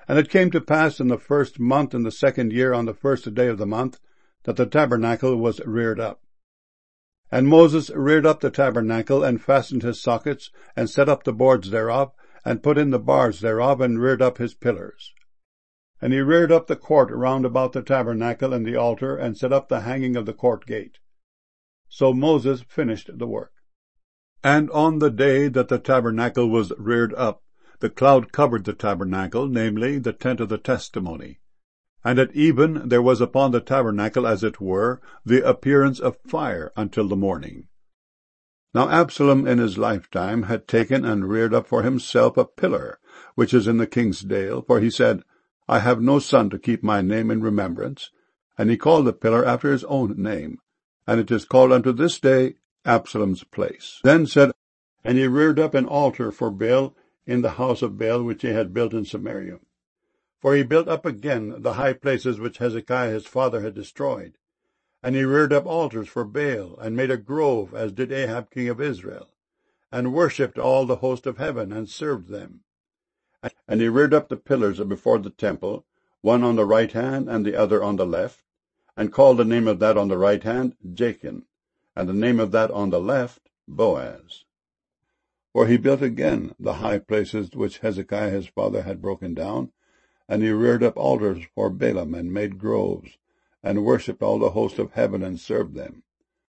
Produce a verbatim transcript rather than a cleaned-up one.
And it came to pass in the first month in the second year on the first day of the month that the tabernacle was reared up. And Moses reared up the tabernacle, and fastened his sockets, and set up the boards thereof, and put in the bars thereof, and reared up his pillars. And he reared up the court round about the tabernacle and the altar, and set up the hanging of the court gate. So Moses finished the work. And on the day that the tabernacle was reared up, the cloud covered the tabernacle, namely, the tent of the testimony. And at even there was upon the tabernacle, as it were, the appearance of fire until the morning. Now Absalom in his lifetime had taken and reared up for himself a pillar, which is in the king's dale, for he said, I have no son to keep my name in remembrance. And he called the pillar after his own name, and it is called unto this day Absalom's place. Then said, and he reared up an altar for Baal in the house of Baal which he had built in Samaria. For he built up again the high places which Hezekiah his father had destroyed. And he reared up altars for Baal, and made a grove, as did Ahab king of Israel, and worshipped all the host of heaven, and served them. And he reared up the pillars before the temple, one on the right hand, and the other on the left, and called the name of that on the right hand Jachin, and the name of that on the left Boaz. For he built again the high places which Hezekiah his father had broken down, and he reared up altars for Baalim, and made groves, and worshipped all the host of heaven, and served them.